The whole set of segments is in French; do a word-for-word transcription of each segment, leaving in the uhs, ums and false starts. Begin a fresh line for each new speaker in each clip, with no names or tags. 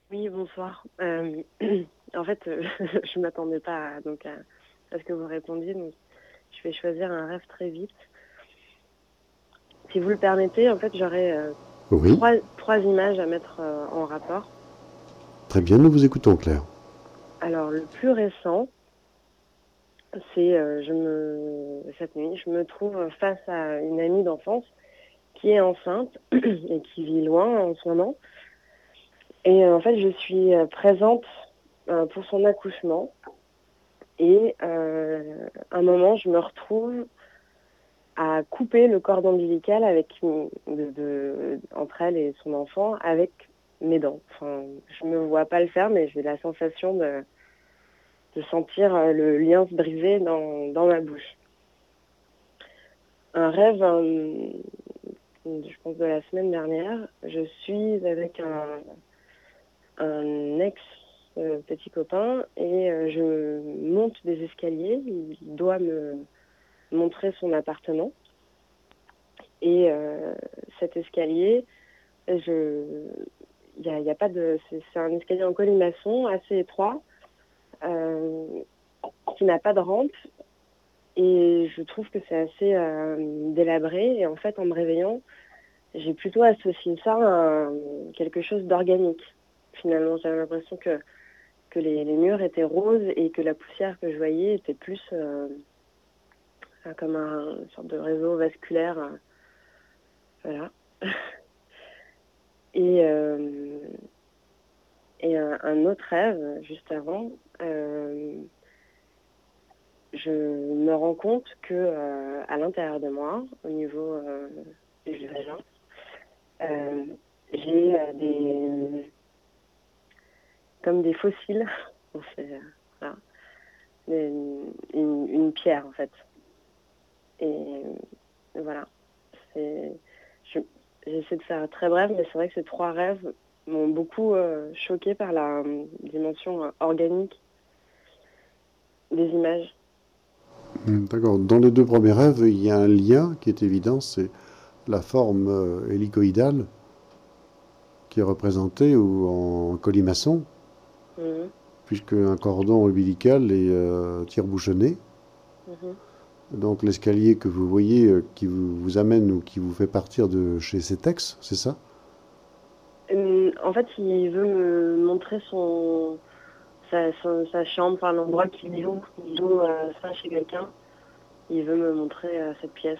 Oui, bonsoir. Euh, en fait, euh, je ne m'attendais pas à, donc, à, à ce que vous répondiez, donc je vais choisir un rêve très vite. Si vous le permettez, en fait, j'aurais euh,
Oui,
trois, trois images à mettre euh, en rapport.
très bien, nous vous écoutons, Claire.
Alors, le plus récent, c'est euh, je me cette nuit, je me trouve face à une amie d'enfance qui est enceinte et qui vit loin en ce moment. Et euh, en fait, je suis euh, présente euh, pour son accouchement. Et euh, à un moment, je me retrouve à couper le cordon ombilical avec de, de, entre elle et son enfant avec mes dents. Enfin, je me vois pas le faire, mais j'ai la sensation de, de sentir le lien se briser dans, dans ma bouche. Un rêve, euh, je pense de la semaine dernière, je suis avec un, un ex euh, petit copain et euh, je monte des escaliers. Il doit me montrer son appartement. Et euh, cet escalier, je, il y a, y a pas de, c'est, c'est un escalier en colimaçon assez étroit, euh, qui n'a pas de rampe. Et je trouve que c'est assez euh, délabré. Et en fait, en me réveillant, j'ai plutôt associé ça à quelque chose d'organique. Finalement, j'avais l'impression que, que les, les murs étaient roses et que la poussière que je voyais était plus euh, comme un, une sorte de réseau vasculaire. Euh, voilà. Et, euh, et un, un autre rêve, juste avant, euh, je me rends compte que euh, à l'intérieur de moi, au niveau euh, du vagin, euh, j'ai euh, des comme des fossiles, c'est, euh, voilà, des, une, une pierre en fait. Et voilà, c'est, je, j'essaie de faire très bref, mais c'est vrai que ces trois rêves m'ont beaucoup euh, choquée par la euh, dimension euh, organique des images.
D'accord. Dans les deux premiers rêves, il y a un lien qui est évident, c'est la forme euh, hélicoïdale qui est représentée ou en colimaçon,
Mhm,
puisque un cordon ombilical est euh, tire-bouchonné.
mhm.
Donc l'escalier que vous voyez euh, qui vous, vous amène ou qui vous fait partir de chez cet ex, c'est ça?
Hum, En fait, il veut me montrer son, sa, son- sa chambre, enfin, l'endroit qu'il loue. Il loue euh, ça chez quelqu'un. Il veut me montrer euh, cette pièce.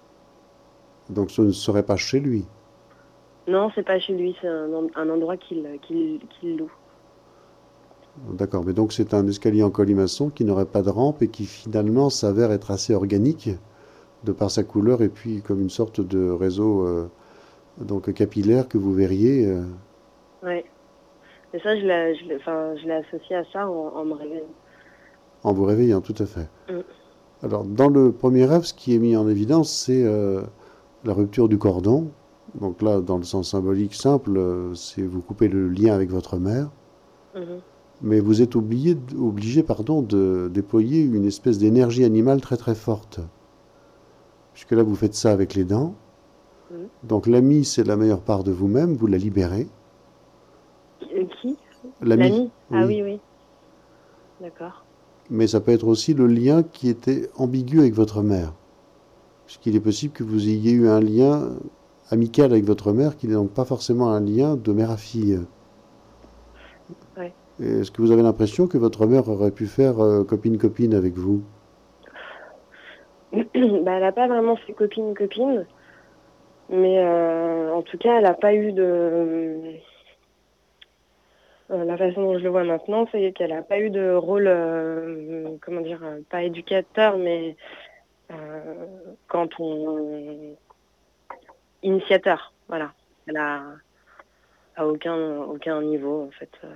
Donc ce ne serait pas chez lui.
Non, c'est pas chez lui, c'est un, en- un endroit qu'il qu'il, qu'il loue.
D'accord, mais donc c'est un escalier en colimaçon qui n'aurait pas de rampe et qui finalement s'avère être assez organique de par sa couleur et puis comme une sorte de réseau euh, donc capillaire que vous verriez euh,
Ouais. Et ça, je l'ai, je l'ai, enfin, je l'ai associé à ça en, en me réveillant.
en vous réveillant, tout à fait.
Hum,
Alors dans le premier rêve, ce qui est mis en évidence, c'est euh, la rupture du cordon. Donc là, dans le sens symbolique simple, euh, c'est vous coupez le lien avec votre mère,
mhm,
mais vous êtes obligé, obligé pardon, de déployer une espèce d'énergie animale très très forte. Puisque là, vous faites ça avec les dents.
mhm.
Donc l'ami, c'est la meilleure part de vous-même, vous la libérez.
Qui? qui
L'ami,
L'ami? Ah
oui.
oui, oui. D'accord.
Mais ça peut être aussi le lien qui était ambigu avec votre mère. Puisqu'il est possible que vous ayez eu un lien amical avec votre mère, qui n'est donc pas forcément un lien de mère à fille.
Ouais.
Est-ce que vous avez l'impression que votre mère aurait pu faire euh, copine-copine avec vous?
Bah, elle n'a pas vraiment fait copine-copine, mais euh, en tout cas, elle n'a pas eu de. Euh, la façon dont je le vois maintenant, c'est qu'elle n'a pas eu de rôle, euh, comment dire, euh, pas éducateur, mais euh, quand on initiateur, voilà. Elle a à aucun aucun niveau en fait, euh,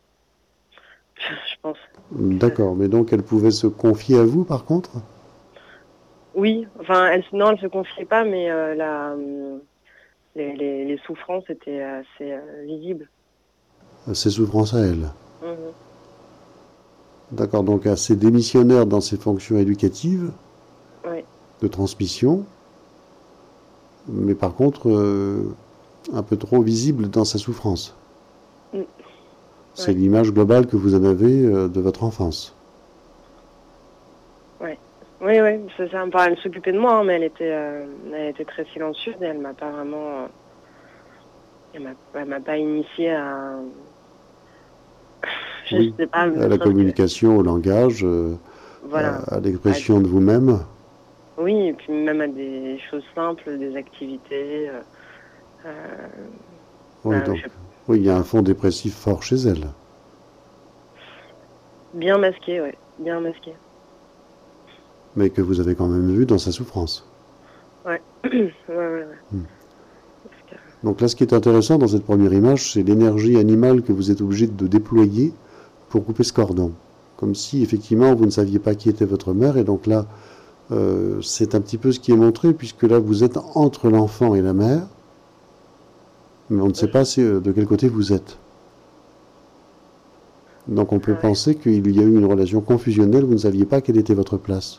je pense. Que-
D'accord, mais donc elle pouvait se confier à vous par contre?
Oui, enfin, elle non, elle se confiait pas, mais euh, la, hum, les, les, les souffrances étaient assez euh, visibles.
Ses souffrances à elle.
Mhm.
D'accord, donc assez démissionnaire dans ses fonctions éducatives,
Ouais.
de transmission, mais par contre euh, un peu trop visible dans sa souffrance.
Mm.
C'est
Ouais,
l'image globale que vous en avez euh, de votre enfance.
ouais. Oui, oui, c'est ça. Enfin, elle s'occupait de moi, hein, mais elle était, euh, elle était très silencieuse et elle m'a pas vraiment, euh, elle m'a, elle m'a pas initiée à, je
Oui,
sais pas,
à
ne
la
serait-ce que,
communication, au langage, euh,
voilà,
à, à
à-
l'expression de vous-même.
oui, et puis même à des choses simples, des activités, euh, euh,
Oui,
ben,
donc,
je sais
oui, il y a un
pas,
fond dépressif fort chez elle,
bien masqué, ouais, bien masqué.
mais que vous avez quand même vu dans sa souffrance.
Ouais, ouais, ouais, ouais.
Hmm.
Parce que,
Donc là, ce qui est intéressant dans cette première image, c'est l'énergie animale que vous êtes obligé de déployer pour couper ce cordon. Comme si, effectivement, vous ne saviez pas qui était votre mère, et donc là, euh, c'est un petit peu ce qui est montré, puisque là, vous êtes entre l'enfant et la mère, mais on ne sait pas
mhm.
si, euh, de quel côté vous êtes. Donc on peut
Ah ouais.
penser qu'il y a eu une relation confusionnelle, vous ne saviez pas quelle était votre place.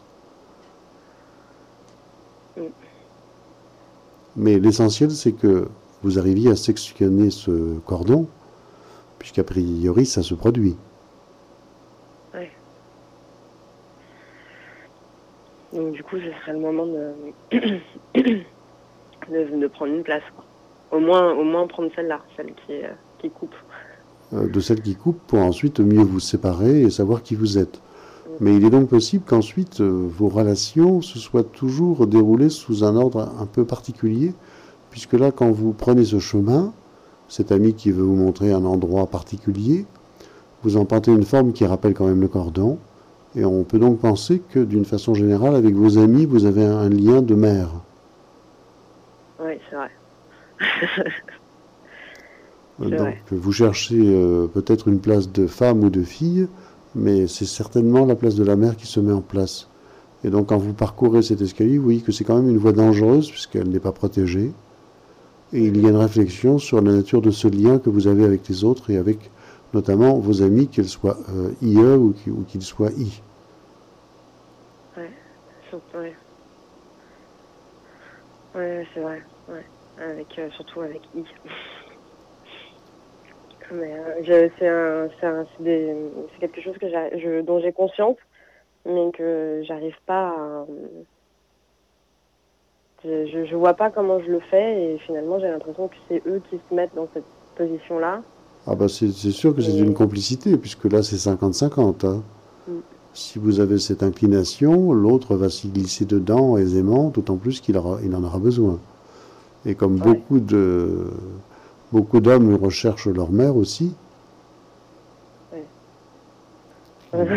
Mm.
Mais l'essentiel, c'est que vous arriviez à sectionner ce cordon, puisqu'a priori, ça se produit.
Ouais. Donc du coup, ce serait le moment de, de, de prendre une place, quoi. Au moins, au moins prendre celle-là, celle qui, est, euh, qui coupe.
Euh, de celle qui coupe pour ensuite mieux vous séparer et savoir qui vous êtes.
Mm.
Mais il est donc possible qu'ensuite euh, vos relations se soient toujours déroulées sous un ordre un peu particulier, puisque là, quand vous prenez ce chemin, cet ami qui veut vous montrer un endroit particulier, vous empruntez une forme qui rappelle quand même le cordon, et on peut donc penser que d'une façon générale, avec vos amis, vous avez un lien de mère.
Oui, c'est vrai. C'est
Donc
vrai.
vous cherchez euh, peut-être une place de femme ou de fille, mais c'est certainement la place de la mère qui se met en place. Et donc quand vous parcourez cet escalier, vous voyez que c'est quand même une voie dangereuse puisqu'elle n'est pas protégée. Et il y
Mhm.
a une réflexion sur la nature de ce lien que vous avez avec les autres et avec notamment vos amis, qu'ils soient euh, I E ou qu'ils soient I.
Ouais. Surtout, ouais. Ouais, c'est vrai. Ouais. Avec, euh, surtout avec I. Mais euh, je- c'est un, c'est un- c'est des- c'est quelque chose que j'a- je, dont j'ai conscience, mais que j'arrive pas à. Je, je, je vois pas comment je le fais et finalement j'ai l'impression que c'est eux qui se mettent dans cette position-là.
Ah bah c'est c'est sûr que c'est une
Et
complicité puisque là c'est cinquante cinquante. Hein.
mm,
Si vous avez cette inclination, l'autre va s'y glisser dedans aisément, d'autant plus qu'il aura, il en aura besoin. Et comme
ouais.
beaucoup de beaucoup d'hommes recherchent leur mère aussi,
Ouais. Ouais.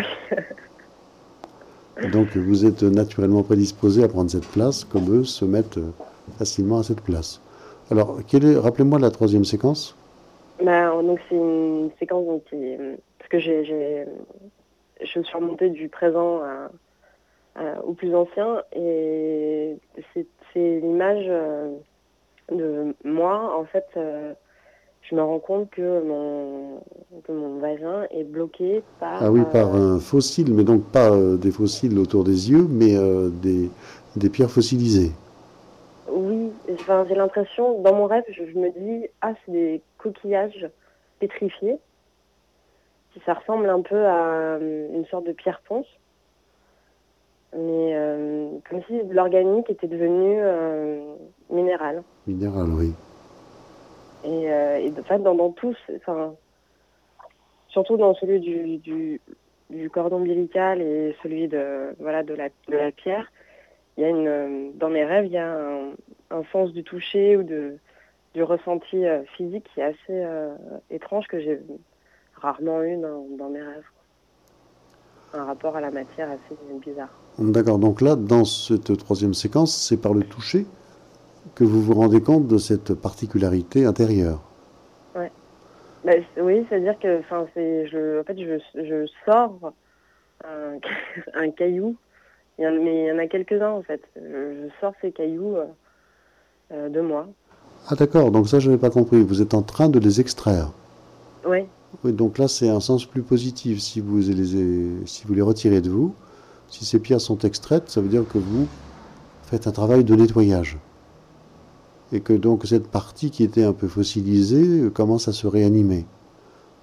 donc vous êtes naturellement prédisposé à prendre cette place, comme eux se mettent facilement à cette place. Alors, quelle est, rappelez-moi la troisième séquence.
Bah, donc c'est une séquence donc, qui, parce que j'ai, j'ai, je suis remontée du présent à, à- au plus ancien et c'est, c'est l'image euh, de moi en fait. Euh, je me rends compte que mon que mon vagin est bloqué
Ah
par
oui, par
euh,
un fossile, mais donc pas euh, des fossiles autour des yeux, mais euh, des, des pierres fossilisées.
oui, enfin, j'ai l'impression, dans mon rêve, je, je me dis, ah, c'est des coquillages pétrifiés, qui ça ressemble un peu à euh, une sorte de pierre ponce, mais euh, comme si l'organique était devenu euh, minéral.
Minéral, oui.
Et, euh, et en fait, dans, dans tous, enfin, surtout dans celui du, du, du cordon ombilical et celui de, voilà, de, la, de la pierre, il y a une, euh, dans mes rêves, il y a un, un sens du toucher ou de, du ressenti euh, physique qui est assez euh, étrange que j'ai rarement eu dans, dans mes rêves. Un rapport à la matière assez bizarre.
D'accord, donc là, dans cette troisième séquence, c'est par le toucher que vous vous rendez compte de cette particularité intérieure.
Ouais. Bah, oui, c'est-à-dire que, enfin, c'est, je, en fait, je, je sors un, un caillou. Il y en, mais il y en a quelques-uns en fait. Je, je sors ces cailloux euh, euh, de moi.
Ah d'accord, donc ça je n'avais pas compris. Vous êtes en train de les extraire.
Oui,
Oui, donc là c'est un sens plus positif. Si vous les, si vous les retirez de vous, si ces pierres sont extraites, ça veut dire que vous faites un travail de nettoyage. Et que donc cette partie qui était un peu fossilisée euh, commence à se réanimer.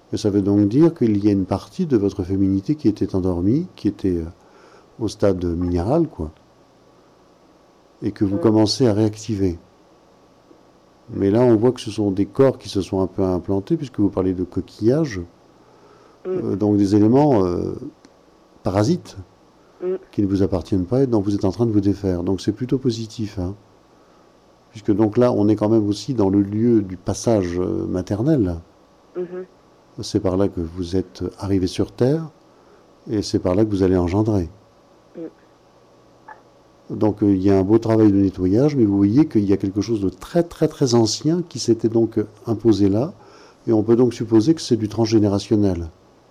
Et ça veut donc dire qu'il y a une partie de votre féminité qui était endormie, qui était euh, au stade minéral, quoi, et que vous
Mm.
commencez à réactiver. Mais là, on voit que ce sont des corps qui se sont un peu implantés, puisque vous parlez de coquillages,
Mm.
euh, donc des éléments euh, parasites
Mm.
qui ne vous appartiennent pas et dont vous êtes en train de vous défaire. Donc c'est plutôt positif, hein, puisque donc là, on est quand même aussi dans le lieu du passage euh, maternel.
Mhm.
C'est par là que vous êtes arrivé sur Terre, et c'est par là que vous allez engendrer.
Mm.
Donc euh, il y a un beau travail de nettoyage, mais vous voyez qu'il y a quelque chose de très très très ancien qui s'était donc euh, imposé là, et on peut donc supposer que c'est du transgénérationnel.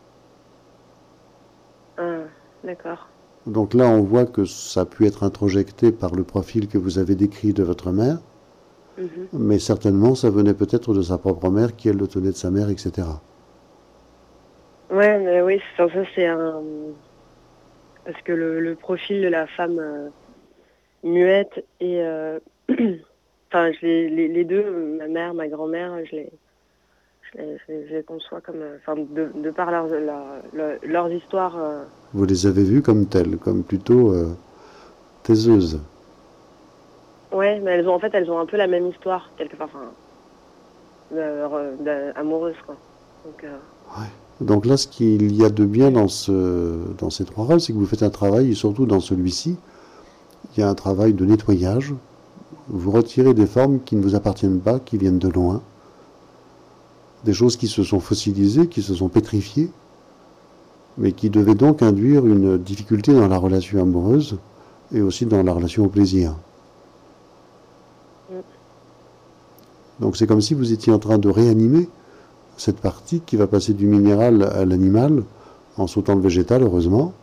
Ah, d'accord.
Donc là, on voit que ça a pu être introjecté par le profil que vous avez décrit de votre mère,
Mhm.
mais certainement ça venait peut-être de sa propre mère, qui elle le tenait de sa mère, et cetera.
Ouais, mais oui, c'est- ça c'est un... Parce que le, le profil de la femme euh, muette et... euh, Enfin, je les, les, les deux, ma mère, ma grand-mère, je les, je les, je les- je les conçois comme... euh, Enfin, de, de par leur, leur, leur- leurs histoires... euh,
Vous les avez vues comme telles, comme plutôt euh, taiseuses.
Ouais, mais elles ont en fait, elles ont un peu la même histoire, quelque part, enfin, euh, de- amoureuse, quoi. Donc, euh,
Ouais. Donc là, ce qu'il y a de bien dans, ce, dans ces trois rôles, c'est que vous faites un travail, et surtout dans celui-ci, il y a un travail de nettoyage. Vous retirez des formes qui ne vous appartiennent pas, qui viennent de loin, des choses qui se sont fossilisées, qui se sont pétrifiées, mais qui devaient donc induire une difficulté dans la relation amoureuse et aussi dans la relation au plaisir.
mm,
Donc c'est comme si vous étiez en train de réanimer cette partie qui va passer du minéral à l'animal en sautant le végétal, heureusement.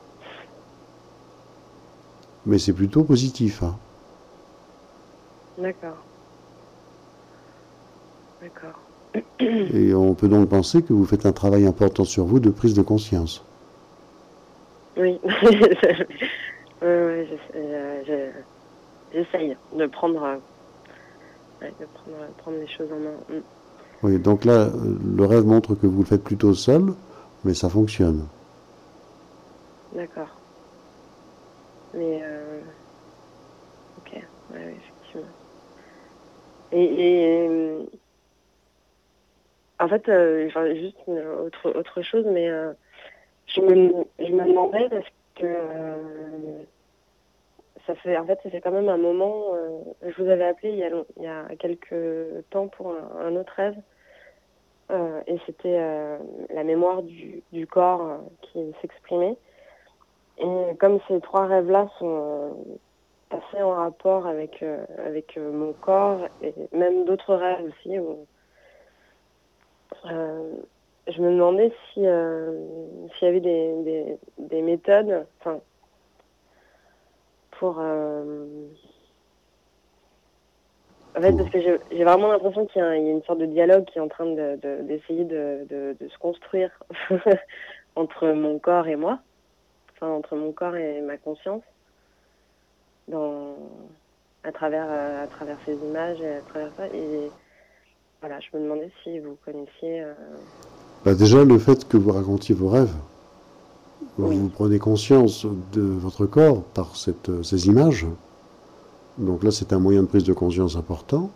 Mais c'est plutôt positif, hein.
d'accord, d'accord.
Et on peut donc penser que vous faites un travail important sur vous de prise de conscience.
Oui, ouais, ouais, j'essa- euh, je- j'essaye de prendre, euh, ouais, de prendre, prendre les choses en main. Mm.
Oui, donc là, le rêve montre que vous le faites plutôt seul, mais ça fonctionne.
D'accord. Mais, euh, ok, ouais, ouais, effectivement. Et, et euh, en fait, euh, enfin, juste une autre, autre chose, mais euh, je me, je me demandais parce que euh, ça fait, en fait, ça fait quand même un moment. Euh, je vous avais appelé il y a, long- il y a quelques temps pour un, un autre rêve, euh, et c'était euh, la mémoire du, du corps euh, qui s'exprimait. Et comme ces trois rêves-là sont euh, assez en rapport avec euh, avec euh, mon corps et même d'autres rêves aussi, où, euh, je me demandais si euh, s'il y avait des, des, des méthodes, enfin, pour euh, en fait, parce
Pour...
que j'ai j'ai vraiment l'impression qu'il y, a il y a une sorte de dialogue qui est en train de, de- d'essayer de, de, de se construire entre mon corps et moi, enfin entre mon corps et ma conscience, dans, à travers euh, à travers ces images et à travers ça. Et voilà, je me demandais si vous connaissiez. euh,
Bah déjà, le fait que vous racontiez vos rêves,
Oui.
vous prenez conscience de votre corps par cette, ces images. Donc là, c'est un moyen de prise de conscience important.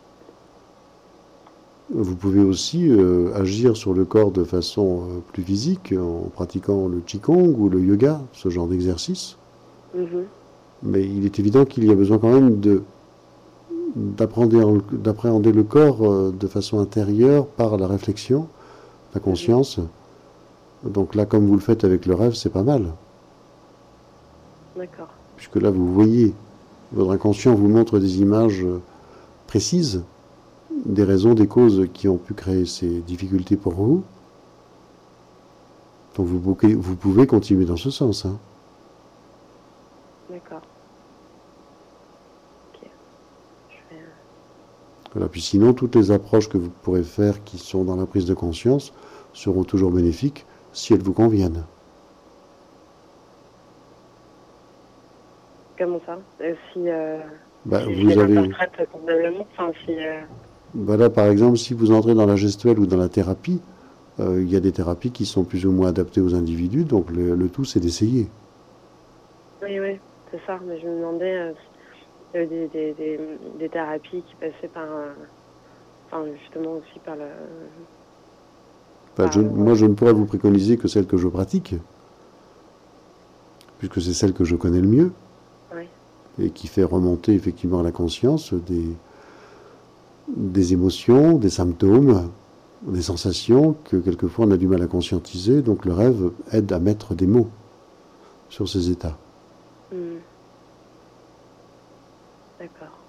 Vous pouvez aussi euh, agir sur le corps de façon euh, plus physique en pratiquant le Qigong ou le yoga, ce genre d'exercice.
Mhm.
Mais il est évident qu'il y a besoin quand même de, d'appréhender, d'appréhender le corps euh, de façon intérieure par la réflexion, la
Mhm.
conscience. Donc là, comme vous le faites avec le rêve, c'est pas mal.
D'accord.
Puisque là, vous voyez, votre inconscient vous montre des images euh, précises, des raisons, des causes qui ont pu créer ces difficultés pour vous. Donc vous pouvez, vous pouvez continuer dans ce sens, hein.
D'accord. Ok. Je vais, euh,
Voilà. Puis sinon, toutes les approches que vous pourrez faire qui sont dans la prise de conscience seront toujours bénéfiques si elles vous conviennent.
Comment ça? Euh, si, euh,
Bah,
si je
vous
les
avez,
interprète convenablement, enfin si. euh,
bah là, par exemple, si vous entrez dans la gestuelle ou dans la thérapie, Euh, il y a des thérapies qui sont plus ou moins adaptées aux individus, donc le, le tout c'est d'essayer.
Oui, oui, c'est ça. Mais je me demandais euh, s'il y avait des, des, des, des thérapies qui passaient par, euh, enfin justement aussi par le,
Enfin,
par
je-
le.
moi, je ne pourrais vous préconiser que celle que je pratique, puisque c'est celle que je connais le mieux
Oui,
et qui fait remonter effectivement à la conscience des, des émotions, des symptômes, des sensations que quelquefois on a du mal à conscientiser. Donc le rêve aide à mettre des mots sur ces états.
hmm, d'accord.